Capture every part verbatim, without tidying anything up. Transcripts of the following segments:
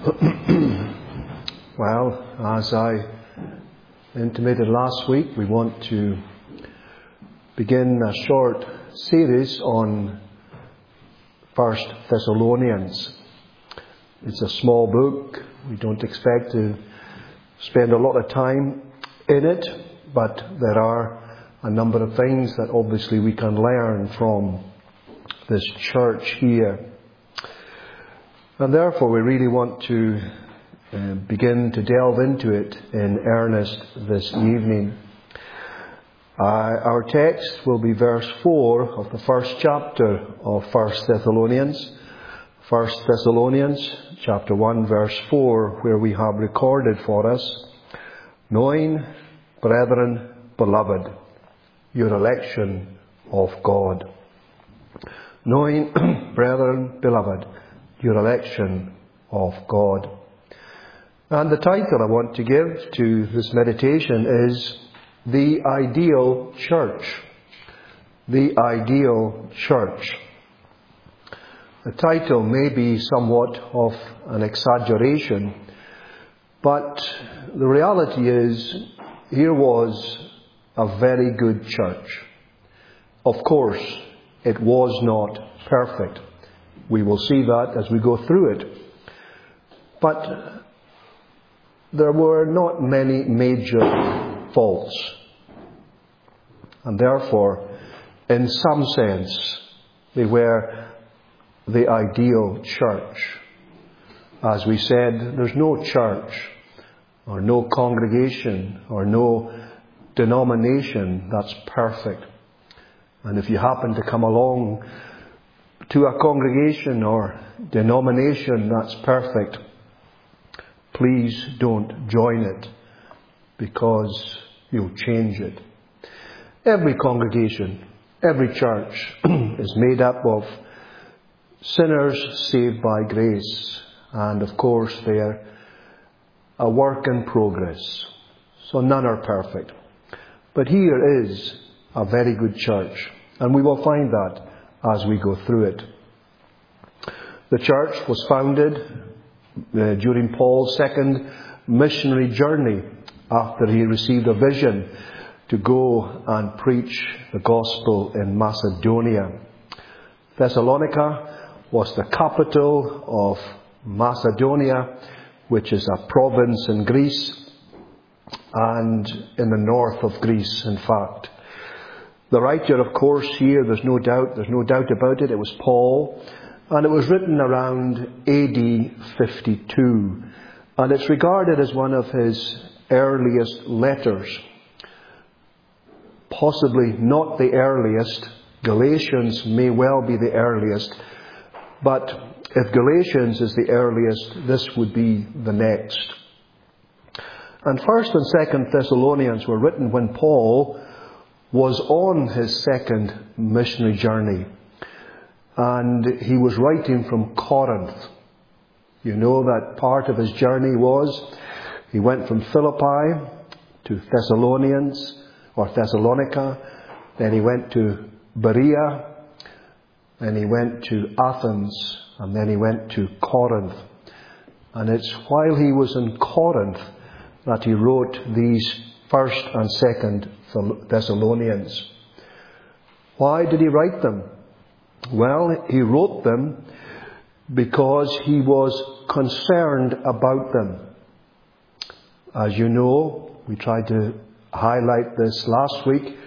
Well, as I intimated last week, we want to begin a short series on First Thessalonians. It's a small book. We don't expect to spend a lot of time in it, but there are a number of things that obviously we can learn from this church here. And therefore we really want to uh, begin to delve into it in earnest this evening. Uh, our text will be verse four of the first chapter of First Thessalonians. First Thessalonians chapter one verse four, where we have recorded for us, knowing, brethren, beloved, your election of God. Knowing, brethren, beloved, your election of God. And the title I want to give to this meditation is The Ideal Church. The Ideal Church. The title may be somewhat of an exaggeration, but the reality is, here was a very good church. Of course, it was not perfect. We will see that as we go through it. But there were not many major faults. And therefore, in some sense, they were the ideal church. As we said, there's no church or no congregation or no denomination that's perfect. And if you happen to come along to a congregation or denomination that's perfect, please don't join it, because you'll change it. Every congregation, every church is made up of sinners saved by grace, and of course they're a work in progress, so none are perfect. But here is a very good church, and we will find that as we go through it. The church was founded uh, during Paul's second missionary journey, after he received a vision to go and preach the gospel in Macedonia. Thessalonica was the capital of Macedonia, which is a province in Greece, and in the north of Greece, in fact. The writer, of course, here, there's no doubt, there's no doubt about it, it was Paul, and it was written around A D fifty-two, and it's regarded as one of his earliest letters. Possibly not the earliest. Galatians may well be the earliest, but if Galatians is the earliest, this would be the next. And First and Second Thessalonians were written when Paul was on his second missionary journey, and he was writing from Corinth. You know that part of his journey was, he went from Philippi to Thessalonians, or Thessalonica, then he went to Berea, then he went to Athens, and then he went to Corinth. And it's while he was in Corinth that he wrote these First and Second Thessalonians. Why did he write them? Well, he wrote them because he was concerned about them. As you know, we tried to highlight this last week.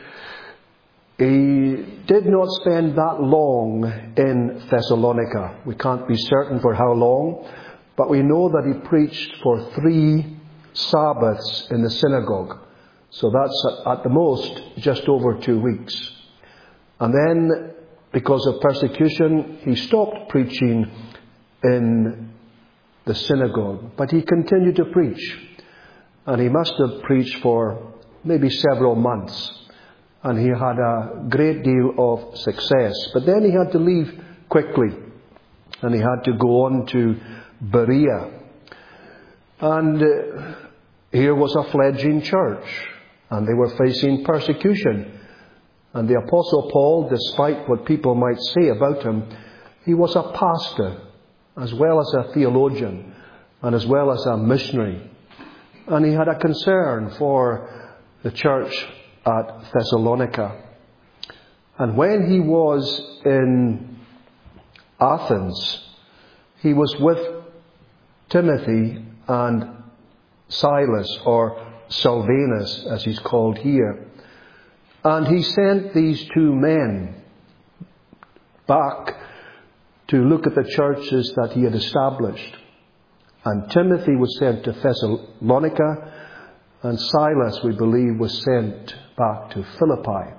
He did not spend that long in Thessalonica. We can't be certain for how long, but we know that he preached for three Sabbaths in the synagogue. So that's at the most just over two weeks. And then, because of persecution, he stopped preaching in the synagogue. But he continued to preach. And he must have preached for maybe several months. And he had a great deal of success. But then he had to leave quickly. And he had to go on to Berea. And uh, here was a fledgling church. And they were facing persecution. And the Apostle Paul, despite what people might say about him, he was a pastor as well as a theologian. and as well as a missionary. And he had a concern for the church at Thessalonica. And when he was in Athens, he was with Timothy and Silas, or Silvanus as he's called here. And he sent these two men back to look at the churches that he had established. And Timothy was sent to Thessalonica, and Silas, we believe, was sent back to Philippi.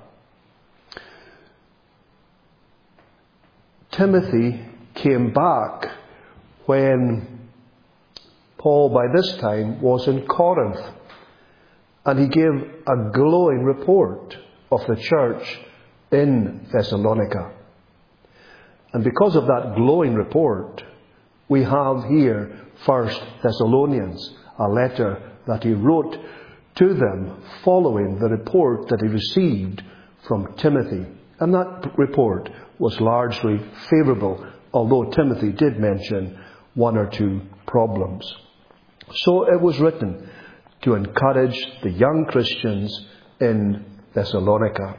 Timothy came back when Paul, by this time, was in Corinth. And he gave a glowing report of the church in Thessalonica. And because of that glowing report, we have here First Thessalonians, a letter that he wrote to them following the report that he received from Timothy. And that report was largely favourable, although Timothy did mention one or two problems. So it was written to encourage the young Christians in Thessalonica.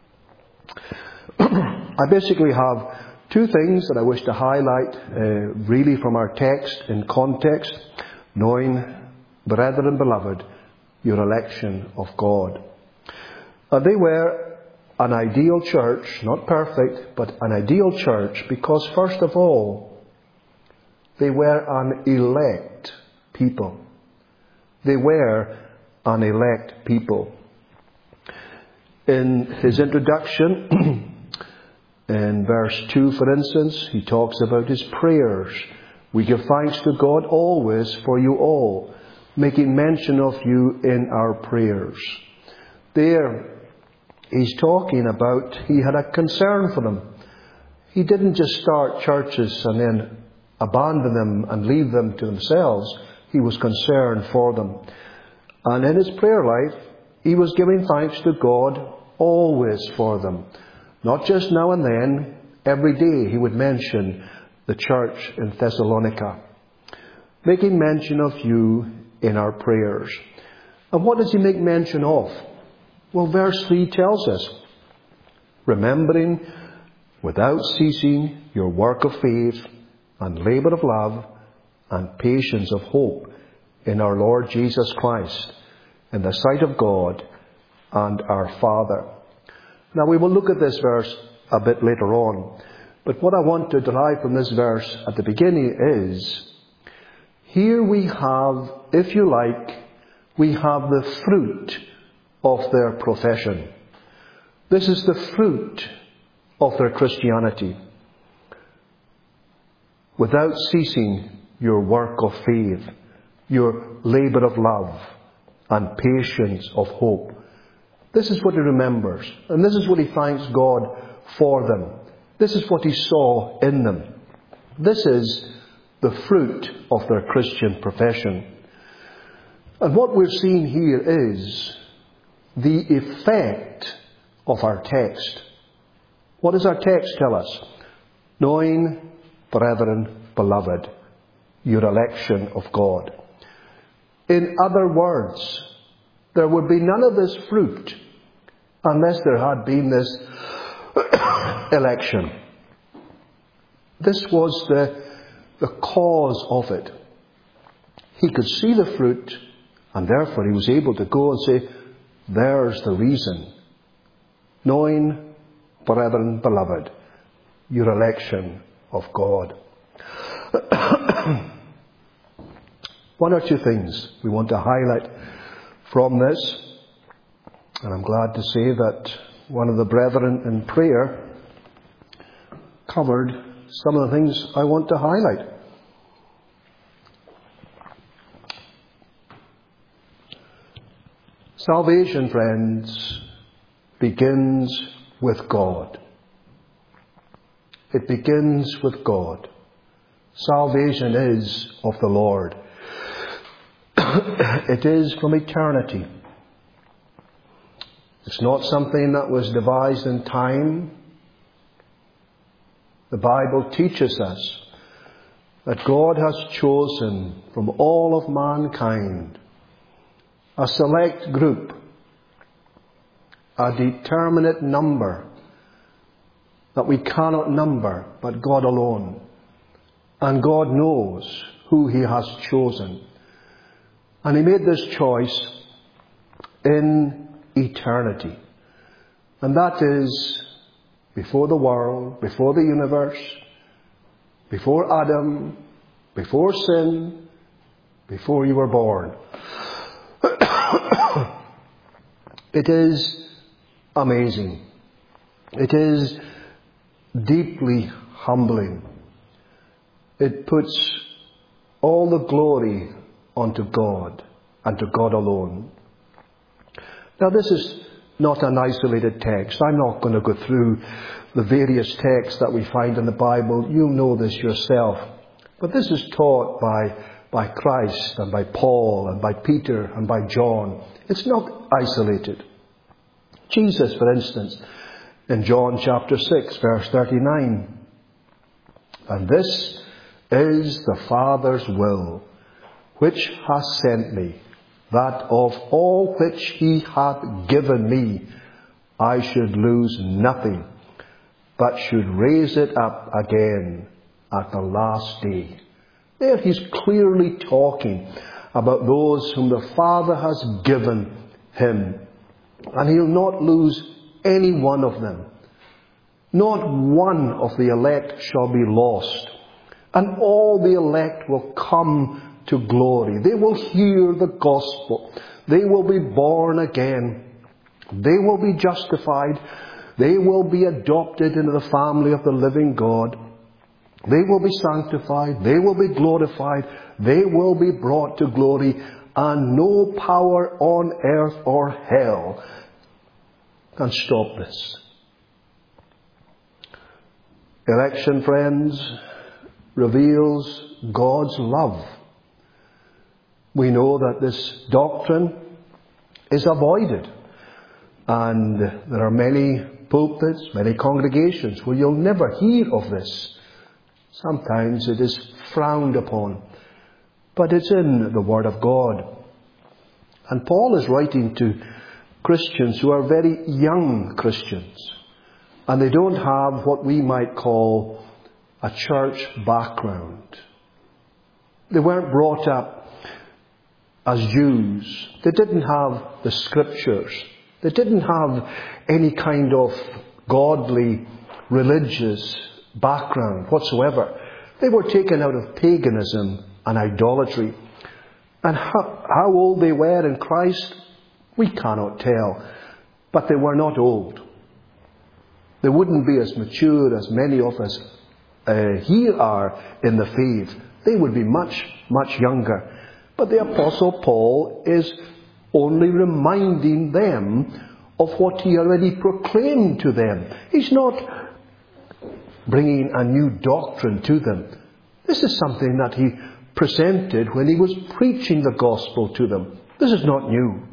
I basically have two things that I wish to highlight uh, really from our text in context. Knowing, brethren beloved, your election of God. Uh, they were an ideal church, not perfect, but an ideal church because, first of all, they were an elect people. They were an elect people. In his introduction, in verse two, for instance, he talks about his prayers. We give thanks to God always for you all, making mention of you in our prayers. There, he's talking about he had a concern for them. He didn't just start churches and then abandon them and leave them to themselves. He was concerned for them. And in his prayer life, he was giving thanks to God always for them. Not just now and then, every day he would mention the church in Thessalonica, making mention of you in our prayers. And what does he make mention of? Well, verse three tells us, remembering without ceasing your work of faith and labour of love and patience of hope in our Lord Jesus Christ, in the sight of God and our Father. Now we will look at this verse a bit later on, but what I want to derive from this verse at the beginning is, here we have, if you like, we have the fruit of their profession. This is the fruit of their Christianity. Without ceasing your work of faith, your labour of love, and patience of hope. This is what he remembers, and this is what he thanks God for them. This is what he saw in them. This is the fruit of their Christian profession. And what we're seeing here is the effect of our text. What does our text tell us? Knowing, brethren, beloved, your election of God. In other words, there would be none of this fruit unless there had been this election. This was the, the cause of it. He could see the fruit, and therefore he was able to go and say, there's the reason. Knowing, brethren, beloved, your election of God. One or two things we want to highlight from this. And I'm glad to say that one of the brethren in prayer covered some of the things I want to highlight. Salvation, friends, begins with God. It begins with God. Salvation is of the Lord. It is from eternity. It's not something that was devised in time. The Bible teaches us that God has chosen from all of mankind a select group, a determinate number that we cannot number, but God alone. And God knows who He has chosen. And He made this choice in eternity. And that is before the world, before the universe, before Adam, before sin, before you were born. It is amazing. It is deeply humbling. It puts all the glory onto God and to God alone. Now, this is not an isolated text. I'm not going to go through the various texts that we find in the Bible. You know this yourself. But this is taught by, by Christ and by Paul and by Peter and by John. It's not isolated. Jesus, for instance, in John chapter six, verse thirty-nine. And this is the Father's will, which hath sent me, that of all which He hath given me, I should lose nothing, but should raise it up again at the last day. There He's clearly talking about those whom the Father has given Him. And He'll not lose any one of them. Not one of the elect shall be lost. And all the elect will come to glory. They will hear the gospel. They will be born again. They will be justified. They will be adopted into the family of the living God. They will be sanctified. They will be glorified. They will be brought to glory. And no power on earth or hell can stop this. Election, friends, reveals God's love. We know that this doctrine is avoided. And there are many pulpits, many congregations where you'll never hear of this. Sometimes it is frowned upon. But it's in the Word of God. And Paul is writing to Christians who are very young Christians. And they don't have what we might call a church background. They weren't brought up as Jews. They didn't have the Scriptures. They didn't have any kind of godly, religious background whatsoever. They were taken out of paganism and idolatry. And how, how old they were in Christ, we cannot tell. But they were not old. They wouldn't be as mature as many of us uh, here are in the faith. They would be much, much younger. But the Apostle Paul is only reminding them of what he already proclaimed to them. He's not bringing a new doctrine to them. This is something that he presented when he was preaching the gospel to them. This is not new.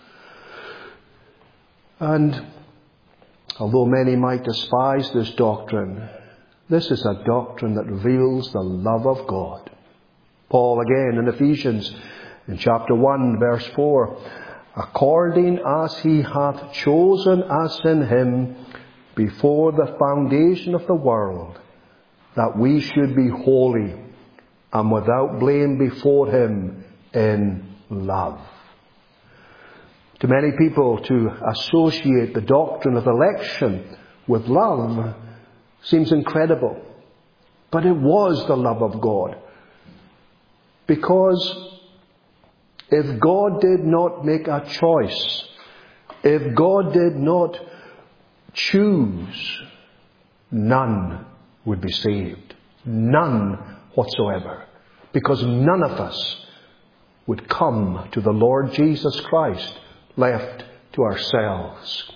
And although many might despise this doctrine, this is a doctrine that reveals the love of God. Paul again in Ephesians in chapter one verse four, according as he hath chosen us in him before the foundation of the world, that we should be holy and without blame before him in love. To many people, to associate the doctrine of election with love seems incredible. But it was the love of God. Because if God did not make a choice, if God did not choose, none would be saved. None whatsoever. Because none of us would come to the Lord Jesus Christ left to ourselves.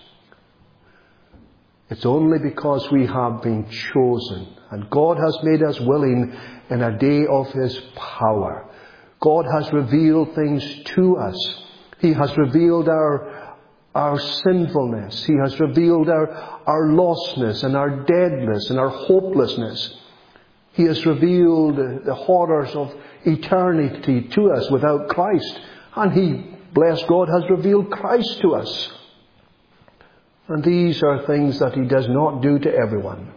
It's only because we have been chosen, and God has made us willing in a day of His power. God has revealed things to us. He has revealed our, our sinfulness. He has revealed our, our lostness and our deadness and our hopelessness. He has revealed the horrors of eternity to us without Christ. And He, bless God, has revealed Christ to us. And these are things that He does not do to everyone.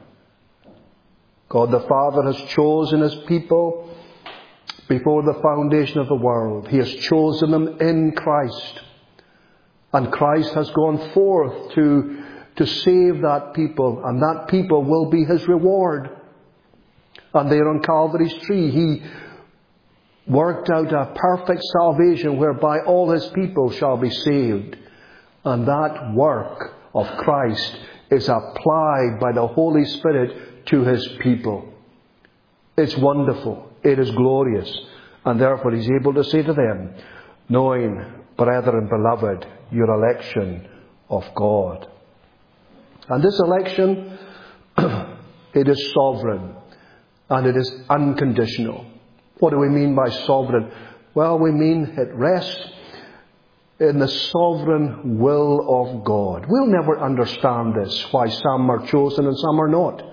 God the Father has chosen His people before the foundation of the world. He has chosen them in Christ. And Christ has gone forth to, to save that people. And that people will be His reward. And there on Calvary's tree, He worked out a perfect salvation whereby all His people shall be saved. And that work of Christ is applied by the Holy Spirit to His people. It's wonderful. It is glorious. And therefore He's able to say to them, knowing, brethren, beloved, your election of God. And this election, it is sovereign. And it is unconditional. What do we mean by sovereign? Well, we mean it rests in the sovereign will of God. We'll never understand this, why some are chosen and some are not.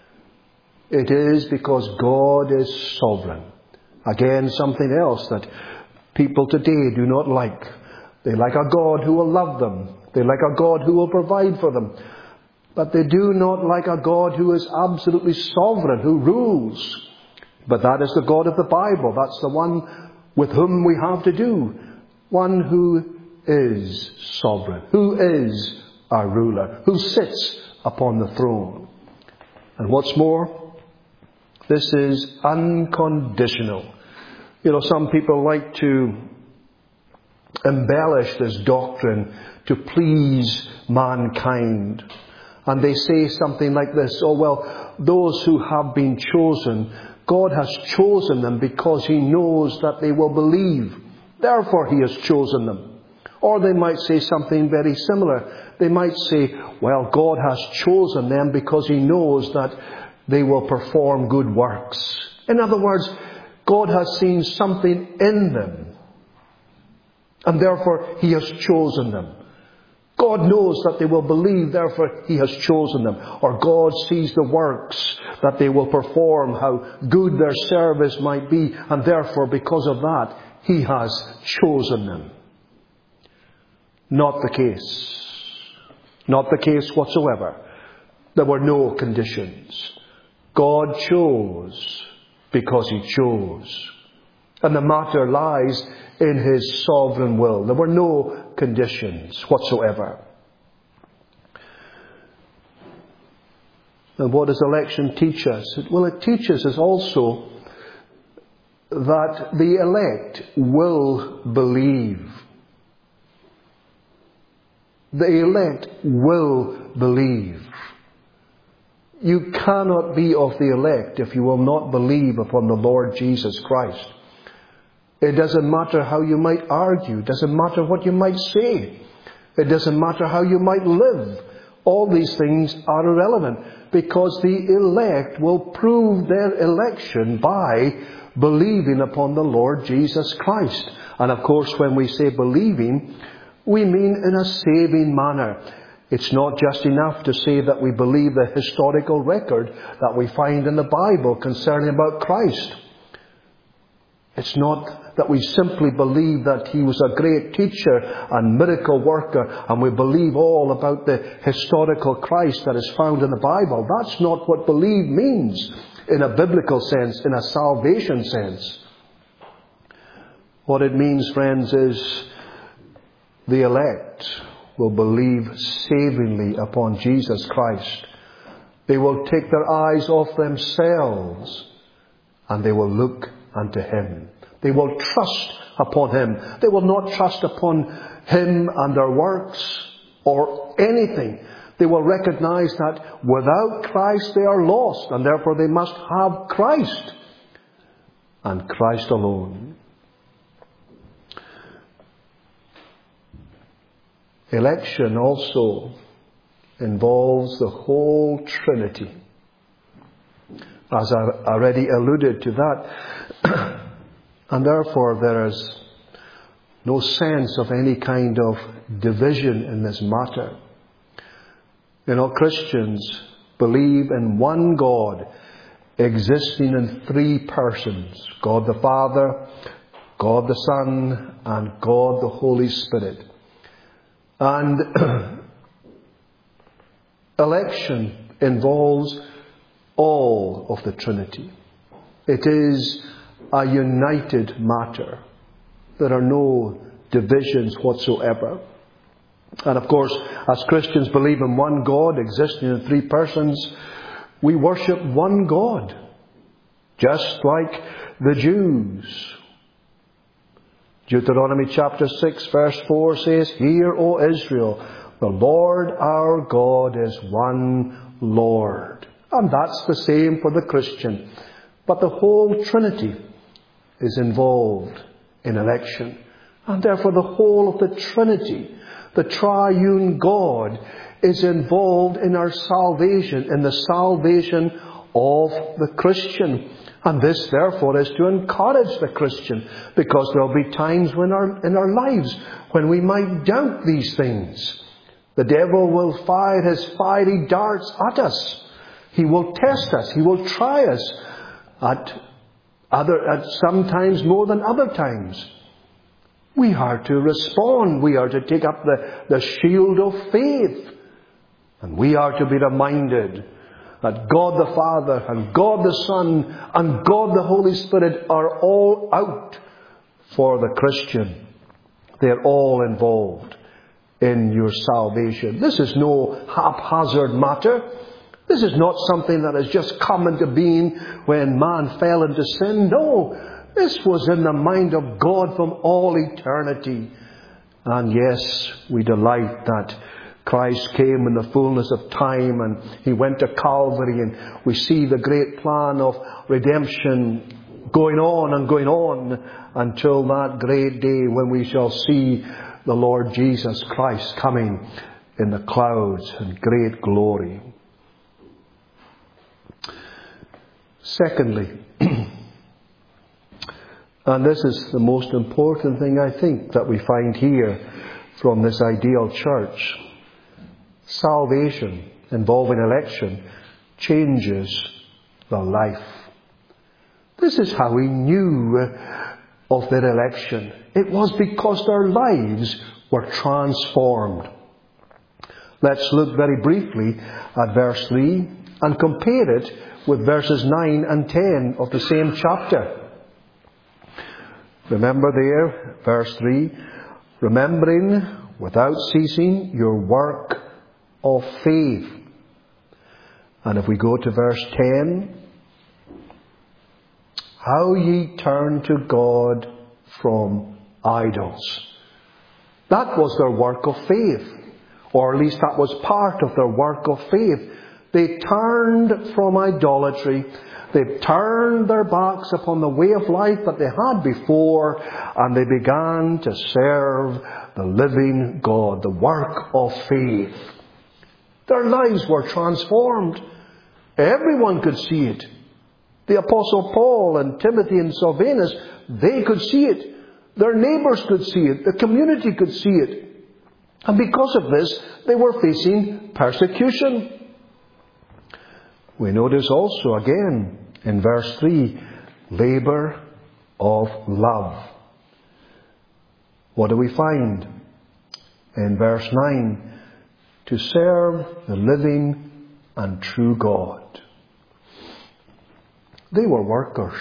It is because God is sovereign. Again, something else that people today do not like. They like a God who will love them. They like a God who will provide for them. But they do not like a God who is absolutely sovereign, who rules. But that is the God of the Bible. That's the one with whom we have to do. One who is sovereign, who is our ruler, who sits upon the throne. And what's more, this is unconditional. You know, some people like to embellish this doctrine to please mankind. And they say something like this, oh well, those who have been chosen, God has chosen them because He knows that they will believe. Therefore He has chosen them. Or they might say something very similar. They might say, well, God has chosen them because He knows that they will perform good works. In other words, God has seen something in them. And therefore He has chosen them. God knows that they will believe, therefore He has chosen them. Or God sees the works that they will perform, how good their service might be, and therefore because of that, He has chosen them. Not the case. Not the case whatsoever. There were no conditions. God chose because He chose. And the matter lies in His sovereign will. There were no conditions whatsoever. And what does election teach us? Well, it teaches us also that the elect will believe. The elect will believe. You cannot be of the elect if you will not believe upon the Lord Jesus Christ. It doesn't matter how you might argue. It doesn't matter what you might say. It doesn't matter how you might live. All these things are irrelevant because the elect will prove their election by believing upon the Lord Jesus Christ. And of course, when we say believing, we mean in a saving manner. It's not just enough to say that we believe the historical record that we find in the Bible concerning about Christ. It's not that we simply believe that He was a great teacher and miracle worker and we believe all about the historical Christ that is found in the Bible. That's not what believe means in a biblical sense, in a salvation sense. What it means, friends, is the elect will believe savingly upon Jesus Christ. They will take their eyes off themselves and they will look unto Him. They will trust upon Him. They will not trust upon Him and their works or anything. They will recognize that without Christ they are lost and therefore they must have Christ and Christ alone. Election also involves the whole Trinity. As I already alluded to that, and therefore there is no sense of any kind of division in this matter. You know, Christians believe in one God, existing in three persons: God the Father, God the Son, and God the Holy Spirit. And election involves all of the Trinity. It is a united matter. There are no divisions whatsoever. And of course, as Christians believe in one God existing in three persons, we worship one God, just like the Jews. Deuteronomy chapter six verse four says, "Hear, O Israel, the Lord our God is one Lord." And that's the same for the Christian. But the whole Trinity is involved in election. And therefore the whole of the Trinity, the triune God, is involved in our salvation, in the salvation of the Christian. And this, therefore, is to encourage the Christian, because there will be times when our, in our lives when we might doubt these things. The devil will fire his fiery darts at us. He will test us. He will try us at other, at sometimes more than other times. We are to respond. We are to take up the, the shield of faith. And we are to be reminded that God the Father and God the Son and God the Holy Spirit are all out for the Christian. They're all involved in your salvation. This is no haphazard matter. This is not something that has just come into being when man fell into sin. No, this was in the mind of God from all eternity. And yes, we delight that Christ came in the fullness of time and He went to Calvary, and we see the great plan of redemption going on and going on until that great day when we shall see the Lord Jesus Christ coming in the clouds in great glory. Secondly, and this is the most important thing I think that we find here from this ideal church, salvation involving election changes the life. This is how we knew of their election. It was because their lives were transformed. Let's look very briefly at verse three and compare it with verses nine and ten of the same chapter. Remember there, verse three, remembering without ceasing your work of faith. And if we go to verse ten, how ye turn to God from idols. That was their work of faith, or at least that was part of their work of faith. They turned from idolatry. They turned their backs upon the way of life that they had before, and they began to serve the living God, the work of faith. Their lives were transformed. Everyone could see it. The Apostle Paul and Timothy and Silvanus, they could see it. Their neighbours could see it. The community could see it. And because of this, they were facing persecution. We notice also again in verse three, labour of love. What do we find? In verse nine, to serve the living and true God. They were workers.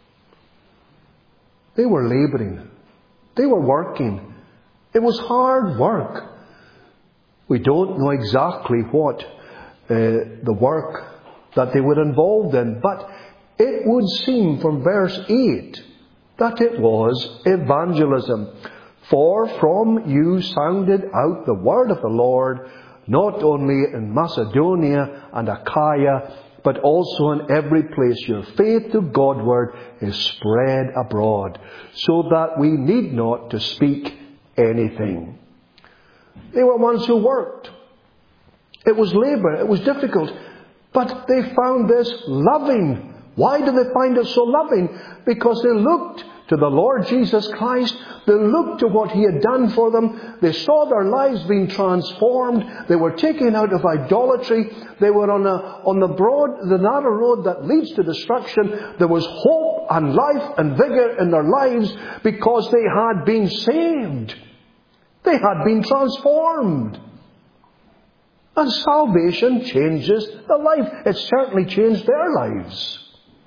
They were labouring. They were working. It was hard work. We don't know exactly what uh, the work that they were involved in, but it would seem from verse eight that it was evangelism. For from you sounded out the word of the Lord, not only in Macedonia and Achaia, but also in every place your faith to Godward is spread abroad, so that we need not to speak anything. They were ones who worked. It was labour, it was difficult, but they found this loving. Why did they find it so loving? Because they looked to the Lord Jesus Christ. They looked to what He had done for them. They saw their lives being transformed. They were taken out of idolatry. They were on, a, on the broad, the narrow road that leads to destruction. There was hope and life and vigor in their lives because they had been saved. They had been transformed. And salvation changes the life. It certainly changed their lives.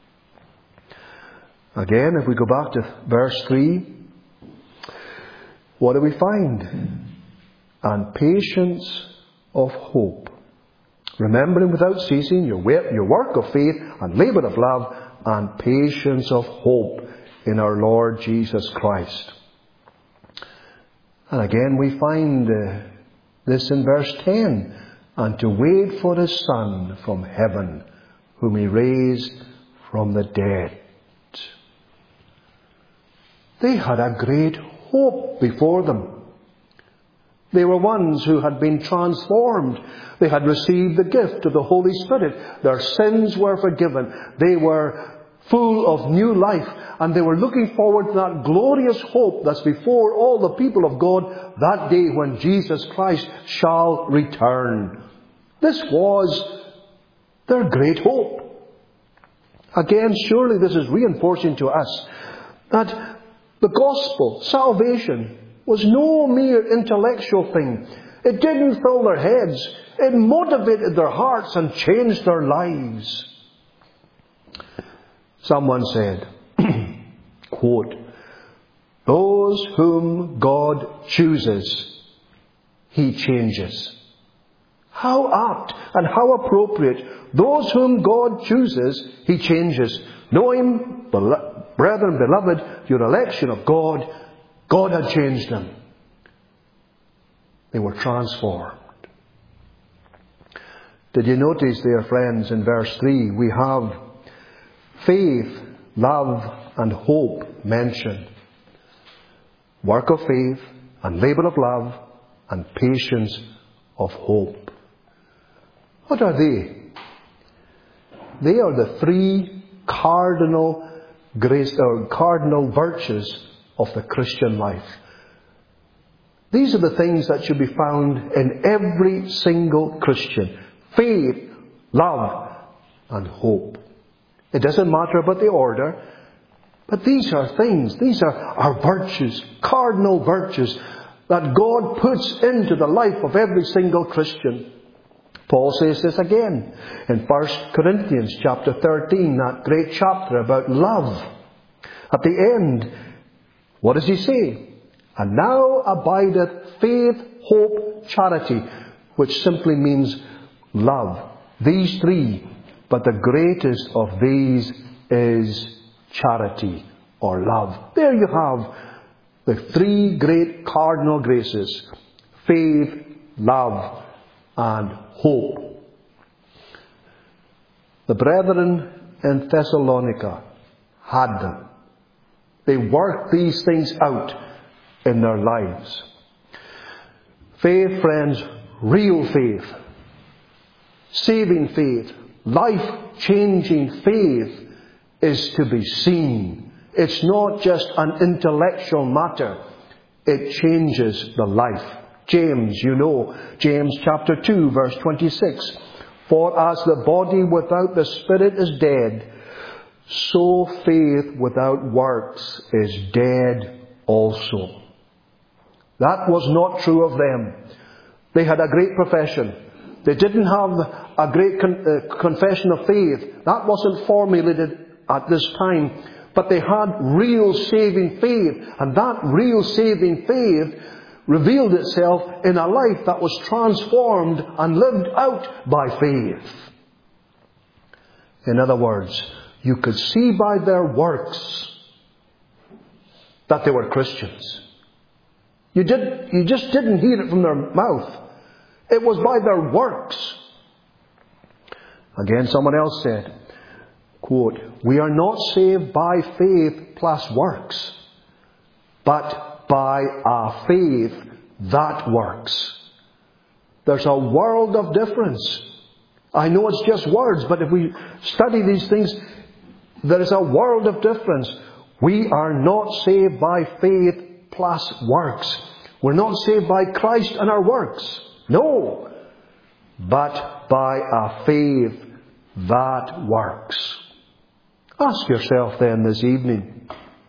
Again, if we go back to verse three, what do we find? And patience of hope. Remembering without ceasing your work of faith and labour of love and patience of hope in our Lord Jesus Christ. And again we find uh, this in verse ten. And to wait for His Son from heaven, whom He raised from the dead. They had a great hope before them. They were ones who had been transformed. They had received the gift of the Holy Spirit. Their sins were forgiven. They were full of new life. And they were looking forward to that glorious hope that's before all the people of God, that day when Jesus Christ shall return. This was their great hope. Again, surely this is reinforcing to us that the gospel, salvation, was no mere intellectual thing. It didn't fill their heads. It motivated their hearts and changed their lives. Someone said, quote, "Those whom God chooses, He changes." How apt and how appropriate. Those whom God chooses, He changes. Knowing, brethren, beloved, your election of God, God had changed them. They were transformed. Did you notice there, friends, in verse three, we have faith, love, and hope mentioned. Work of faith, and labour of love, and patience of hope. What are they? They are the three cardinal grace or cardinal virtues of the Christian life. These are the things that should be found in every single Christian. Faith, love, and hope. It doesn't matter about the order, but these are things, these are our virtues, cardinal virtues that God puts into the life of every single Christian. Paul says this again in First Corinthians chapter thirteen, that great chapter about love. At the end, what does he say? And now abideth faith, hope, charity, which simply means love. These three, but the greatest of these is charity or love. There you have the three great cardinal graces: faith, love, and hope. The brethren in Thessalonica had them. They worked these things out in their lives. Faith, friends, real faith, saving faith, life-changing faith is to be seen. It's not just an intellectual matter. It changes the life. James, you know, James chapter two, verse twenty-six. For as the body without the spirit is dead, so faith without works is dead also. That was not true of them. They had a great profession. They didn't have a great con- uh, confession of faith. That wasn't formulated at this time. But they had real saving faith. And that real saving faith revealed itself in a life that was transformed and lived out by faith. In other words, you could see by their works that they were Christians. You did, you just didn't hear it from their mouth. It was by their works. Again, someone else said, quote, "We are not saved by faith plus works, but by a faith that works." There's a world of difference. I know it's just words, but if we study these things, there is a world of difference. We are not saved by faith plus works. We're not saved by Christ and our works. No. But by a faith that works. Ask yourself then this evening,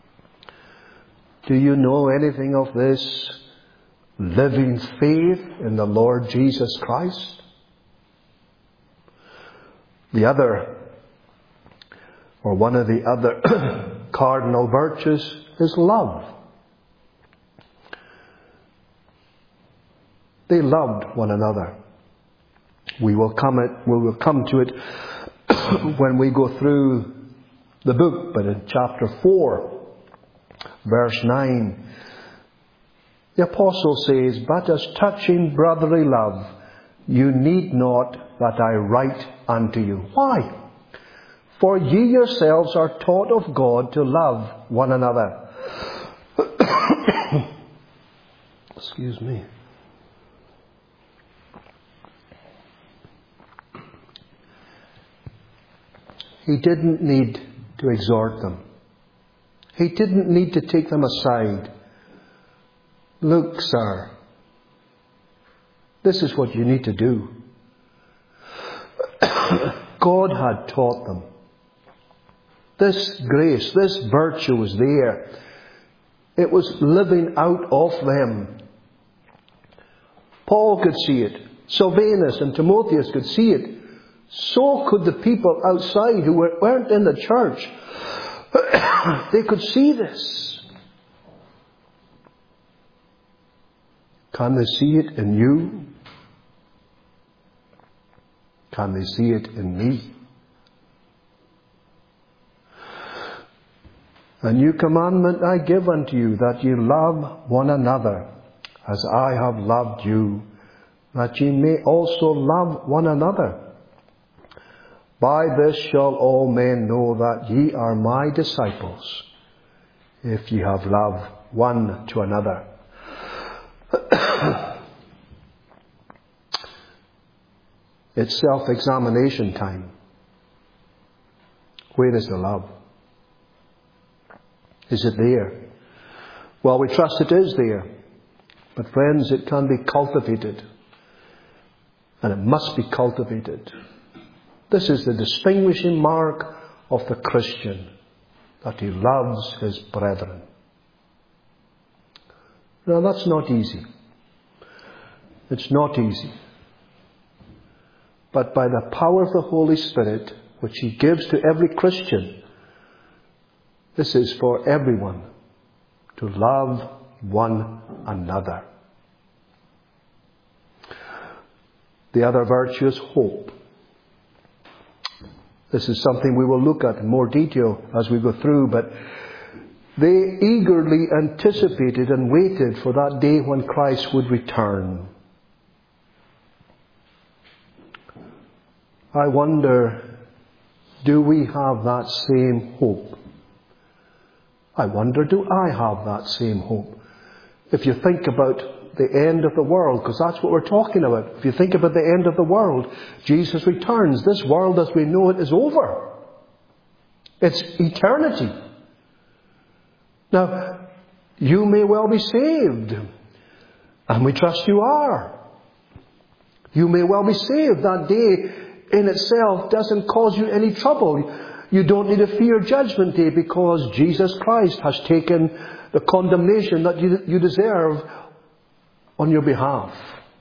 do you know anything of this living faith in the Lord Jesus Christ? The other, or one of the other cardinal virtues is love. They loved one another. We will come it, we will come to it when we go through the book, but in chapter four, verse nine, the apostle says, "But as touching brotherly love, you need not that I write unto you." Why? "For ye yourselves are taught of God to love one another." Excuse me. He didn't need to exhort them. He didn't need to take them aside. "Look, sir, this is what you need to do." God had taught them. This grace, this virtue was there. It was living out of them. Paul could see it. Silvanus and Timotheus could see it. So could the people outside who weren't in the church. They could see this. Can they see it in you? Can they see it in me? "A new commandment I give unto you, that ye love one another, as I have loved you, that ye may also love one another. By this shall all men know that ye are my disciples, if ye have love one to another." It's self-examination time. Where is the love? Is it there? Well, we trust it is there. But friends, it can be cultivated. And it must be cultivated. This is the distinguishing mark of the Christian, that he loves his brethren. Now, that's not easy. It's not easy. But by the power of the Holy Spirit, which He gives to every Christian, this is for everyone to love one another. The other virtue is hope. This is something we will look at in more detail as we go through, but they eagerly anticipated and waited for that day when Christ would return. I wonder, do we have that same hope? I wonder, do I have that same hope? If you think about the end of the world, because that's what we're talking about. If you think about the end of the world, Jesus returns. This world as we know it is over. It's eternity. Now, you may well be saved. And we trust you are. You may well be saved. That day in itself doesn't cause you any trouble. You don't need to fear Judgment Day because Jesus Christ has taken the condemnation that you, you deserve on your behalf.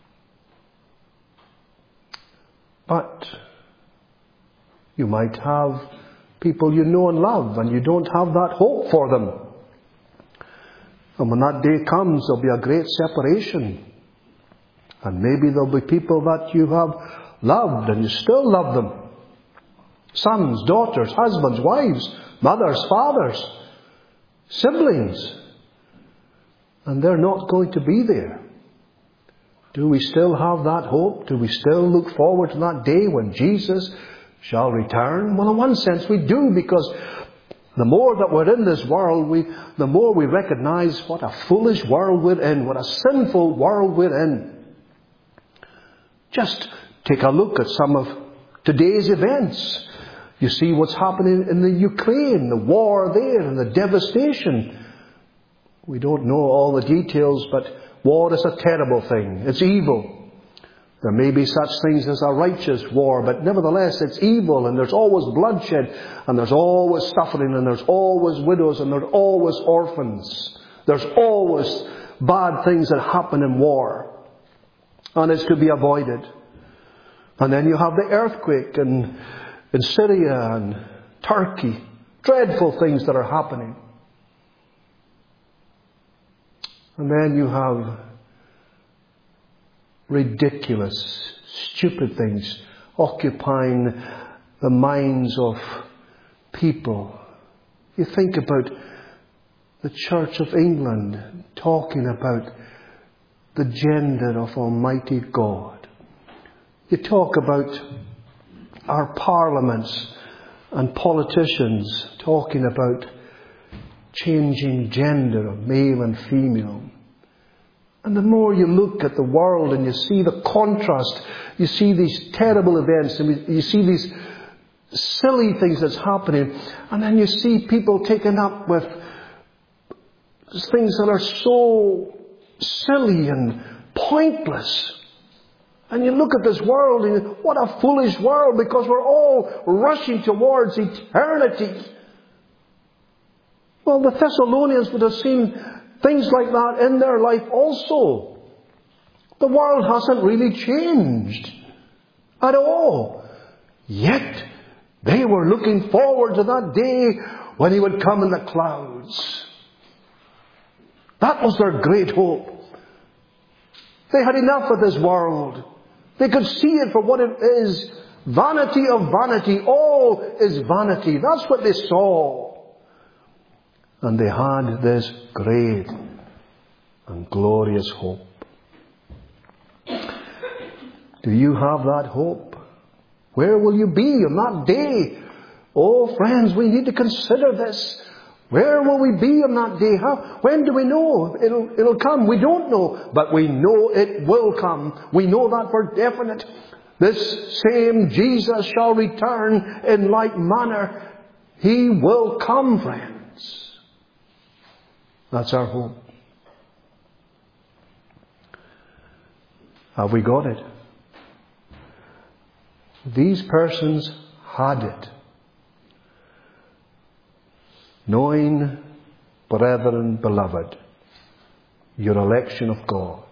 But you might have people you know and love, and you don't have that hope for them. And when that day comes, there'll be a great separation. And maybe there'll be people that you have loved and you still love them. Sons, daughters, husbands, wives, mothers, fathers, siblings. And they're not going to be there. Do we still have that hope? Do we still look forward to that day when Jesus shall return? Well, in one sense we do, because the more that we're in this world, we, the more we recognize what a foolish world we're in, what a sinful world we're in. Just take a look at some of today's events. You see what's happening in the Ukraine, the war there and the devastation. We don't know all the details, but war is a terrible thing. It's evil. There may be such things as a righteous war, but nevertheless it's evil, and there's always bloodshed, and there's always suffering, and there's always widows, and there's always orphans. There's always bad things that happen in war. And it's to be avoided. And then you have the earthquake in, in Syria and Turkey. Dreadful things that are happening. And then you have ridiculous, stupid things occupying the minds of people. You think about the Church of England talking about the gender of Almighty God. You talk about our parliaments and politicians talking about changing gender of male and female. And the more you look at the world and you see the contrast, you see these terrible events, and you see these silly things that's happening, and then you see people taken up with things that are so silly and pointless. And you look at this world and you, what a foolish world, because we're all rushing towards eternity. Well, the Thessalonians would have seen things like that in their life also. The world hasn't really changed at all. Yet, they were looking forward to that day when He would come in the clouds. That was their great hope. They had enough of this world. They could see it for what it is. Vanity of vanity. All is vanity. That's what they saw. And they had this great and glorious hope. Do you have that hope? Where will you be on that day? Oh, friends, we need to consider this. Where will we be on that day? How, when do we know it'll, it'll come? We don't know, but we know it will come. We know that for definite. This same Jesus shall return in like manner. He will come, friends. That's our hope. Have we got it? These persons had it. Knowing, brethren, beloved, your election of God.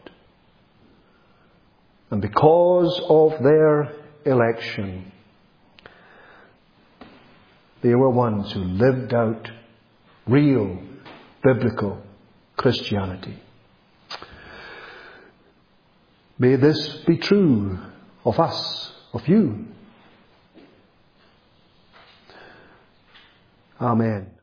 And because of their election, they were ones who lived out real biblical Christianity. May this be true of us, of you. Amen.